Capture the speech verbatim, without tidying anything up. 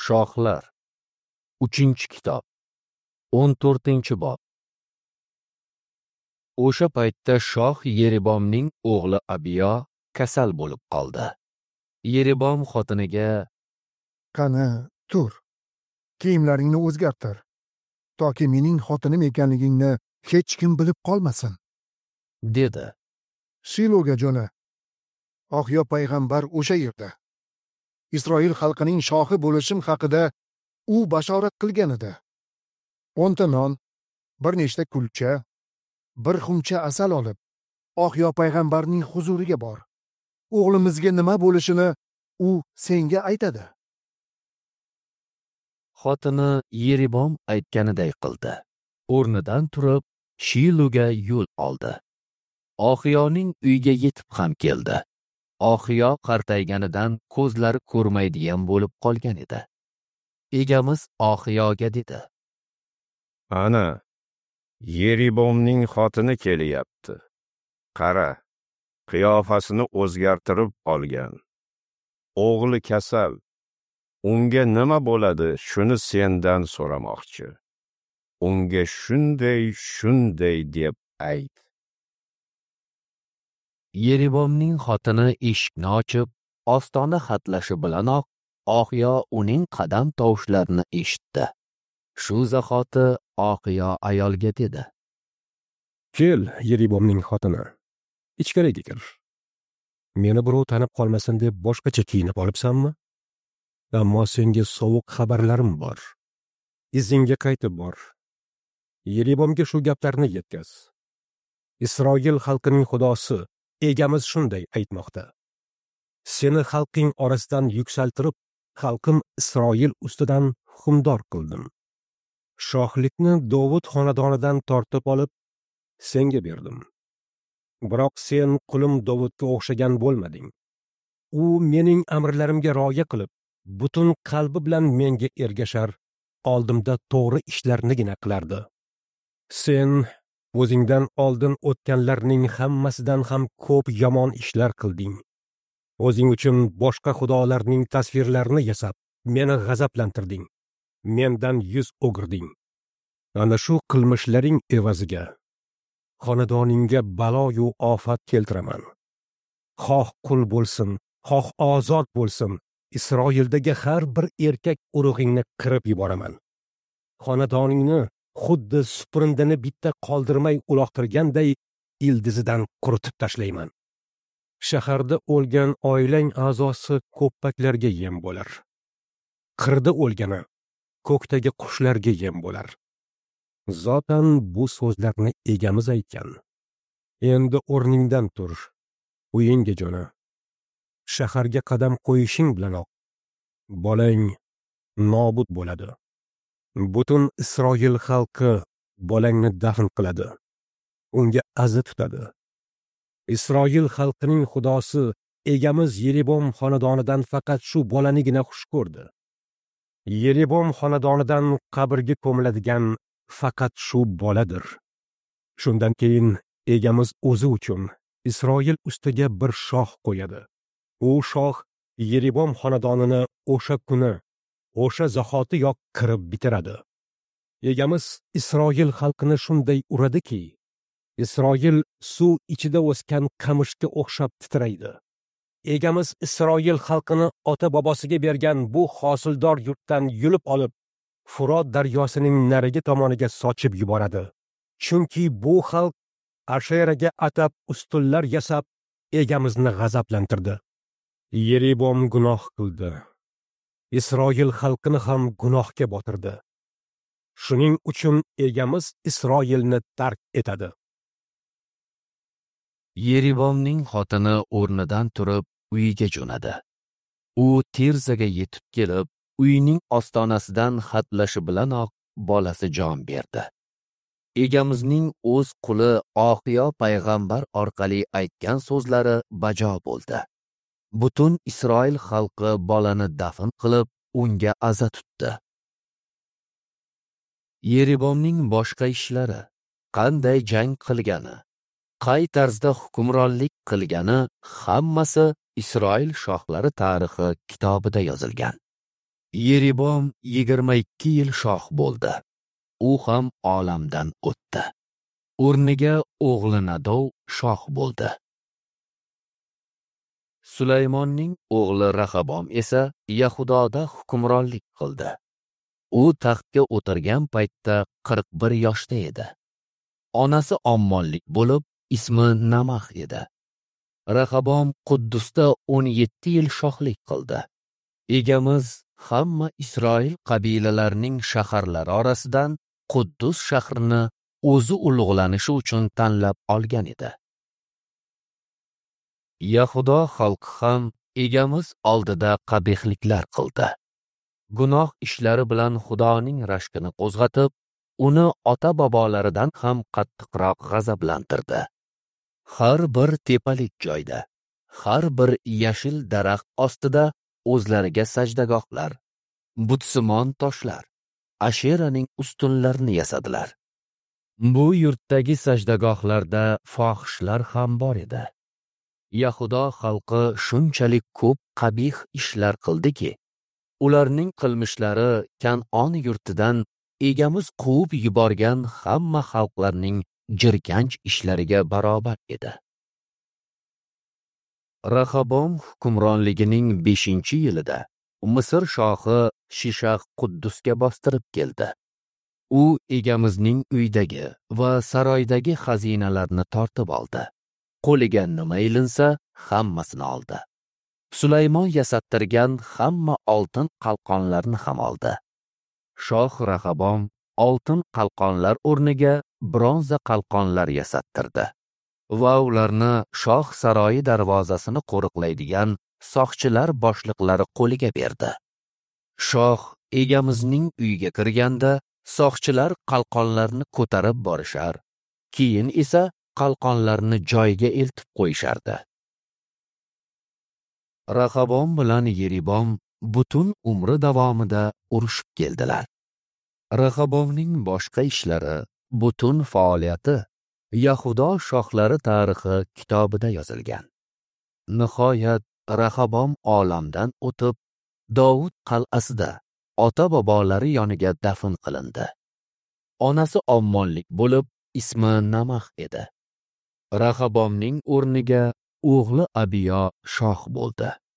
Shohlar uchinchi kitob o'n to'rtinchi bob. O'sha paytda shoh Yeribomning o'g'li Abiyo kasal bo'lib qoldi. Yeribom xotiniga: "Qani, tur. Kiyimlaringni o'zgartir, toki mening xotinim ekanligingni hech kim bilib qolmasin", dedi. Shiloga jo'na. Oxyo payg'ambar o'sha yerda. Isroil xalqining shohi bo'lishim haqida u bashorat qilgan edi. o'nta non, bir nechta kulcha, bir xumcha asal olib, Oxyo payg'ambarning huzuriga bor. O'g'limizga nima bo'lishini u senga aytadi. Xotini Yeribom aytganiday qildi. O'rnidan turib, Shiloga yo'l oldi. Oxiyoning uyiga yetib ham keldi. Oxiyo qartayganidan ko'zlari ko'rmaydigan bo'lib qolgan edi. Egamiz Oxiyoga dedi: "Ana, Yeribomning xotini kelyapti. Qara, qiyofasini o'zgartirib olgan. O'g'li kasal. Unga nima bo'ladi, shuni sendan so'ramoqchi. Unga shunday, shunday deb ayt." Yeribomning xotini eshikni ochib, ostona xatlashi bilanoq Oxiyo uning qadam tovushlarini eshitdi. Shu zahoti Oxiyo ayolga dedi: "Kel, Yeribomning xotini, ichkariga kir. Meni birov tanib qolmasin deb boshqacha kiyinib olibsanmi? Ammo senga sovuq xabarlarim bor. Izingga qaytib bor. Yeribomga shu gaplarni yetkaz. Isroil xalqining xudosi, egamiz shunday aytmoqda: Seni xalqing orasidan yuksaltirib, xalqim Isroil ustidan hukmdor qildim. Shohlikni Dovud xonadonidan tortib olib, senga berdim. Biroq sen qulim Dovudga o'xshagan bo'lmading. U mening amrlarimga rioya qilib, butun qalbi bilan menga ergashar, oldimda to'g'ri ishlarnigina qilardi. Sen o'zingdan oldin o'tganlarning hammasidan ham ko'p yomon ishlar qilding. O'zing uchun boshqa xudolarning tasvirlarini yasab, meni g'azablantirding. Mendan yuz o'girding. Ana shu qilmishlaring evaziga xonadoningga balo-yu ofat keltiraman. Xoh qul bo'lsin, xoh ozod bo'lsin, Isroildagi har bir erkak urug'ingni qirib yuboraman. Xonadoningni xuddi suprindini bitta qoldirmay uloqtirganday ildizidan quritib tashlayman. Shaharda o'lgan oilang a'zosi ko'ppaklarga yem bo'lar. Qirda o'lgani ko'kdagi qushlarga yem bo'lar. Zotan bu so'zlarni egamiz aytgan. Endi o'rningdan tur, uyingga jo'na. Shaharga qadam qo'yishing bilanoq bolang nobud bo'ladi. Butun Isroil xalqi bolangni dafn qiladi. Unga aza tutadi. Isroil xalqining xudosi, egamiz Yeribom xonadonidan faqat shu bolanigina xush ko'rdi. Yeribom xonadonidan qabrga ko'miladigan faqat shu boladir. Shundan keyin egamiz o'zi uchun Isroil ustiga bir shoh qo'yadi. U shoh Yeribom xonadonini o'sha kuni, o'sha zahotiyoq qirib bitiradi. Egamiz Isroil xalqini shunday uradiki, Isroil suv ichida o'sgan qamishga o'xshab titraydi. Egamiz Isroil xalqini ota-bobosiga bergan bu hosildor yurtdan yulib olib, Furot daryosining narigi tomoniga sochib yuboradi. Chunki bu xalq Asheraga atab ustunlar yasab, egamizni g'azablantirdi. Yeribom gunoh qildi. Isroil xalqini ham gunohga botirdi. Shuning uchun egamiz Isroilni tark etadi." Yeribomning xotini o'rnidan turib uyiga jo'nadi. U Tirzaga yetib kelib, uyining ostonasidan xatlashi bilanoq bolasi jon berdi. Egamizning o'z quli Oxiyo payg'ambar orqali aytgan so'zlari bajo bo'ldi. Butun Isroil xalqi bolani dafn qilib, unga aza tutdi. Yeribomning boshqa ishlari, qanday jang qilgani, qay tarzda hukmronlik qilgani hammasi Isroil shohlari tarixi kitobida yozilgan. Yeribom yigirma ikki yil shoh bo'ldi. U ham olamdan o'tdi. O'rniga o'g'li Nadov shoh bo'ldi. Sulaymonning o'g'li Rahabom esa Yahudoda hukmronlik qildi. U taxtga o'tirgan paytda qirq bir yoshda edi. Onasi ommonlik bo'lib, ismi Namah edi. Rahabom Quddusda o'n yetti yil shohlik qildi. Egamiz hamma Isroil qabilalarining shaharlari orasidan Quddus shahrini o'zi ulug'lanishi uchun tanlab olgan edi. Yahudo xalqi ham egamiz oldida qabihliklar qildi. Gunoh ishlari bilan Xudoning rashkini qo'zg'atib, uni ota-bobolaridan ham qattiqroq g'azablantirdi. Har bir tepalik joyda, har bir yashil daraxt ostida o'zlariga sajdagohlar, butsimon toshlar, Asheraning ustunlarini yasadilar. Bu yurtdagi sajdagohlarda fohishlar ham bor edi. Yahudo xalqi shunchalik ko'p qabih ishlar qildiki, ularning qilmishlari Kan'on yurtidan egamiz quvib yuborgan hamma xalqlarning jirkanch ishlariga barobar edi. Rahabom hukmronligining beshinchi yilida Misr shohi Shishaq Quddusga bostirib keldi. U egamizning uydagi va saroydagi xazinalarni tortib oldi. Qo'liga nima ilinsa, hammasini oldi. Sulaymon yasattirgan hamma oltin qalqonlarni ham oldi. Shoh Rahabom oltin qalqonlar o'rniga bronza qalqonlar yasattirdi va ularni shoh saroyi darvozasini qo'riqlaydigan soqchilar boshliqlari qo'liga berdi. Shoh egamizning uyiga kirganda soqchilar qalqonlarni ko'tarib borishar, keyin esa qalqonlarni joyiga eltib qo'yishardi. Rahabom bilan Yeribom butun umri davomida urushib keldilar. Rahabomning boshqa ishlari, butun faoliyati Yahudo shohlari tarixi kitobida yozilgan. Nihoyat Rahabom olamdan o'tib, Davud qal'asida ota-bobolari yoniga dafn qilindi. Onasi ommonlik bo'lib, ismi Namah edi. Rahabomning o'rniga o'g'li Abiyo shoh bo'ldi.